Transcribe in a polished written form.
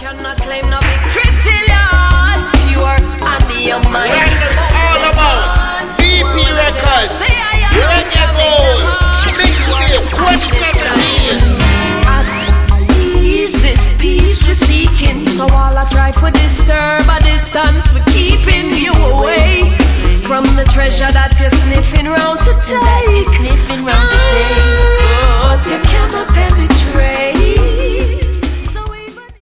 cannot claim no victory till you're pure and your mind. Right now it's all about VP Records. Reggae Gold. Mixtape 2017. At ease, this peace we're seeking. So all I try to disturb a distance, we're keeping you away from the treasure that you're sniffing round to take.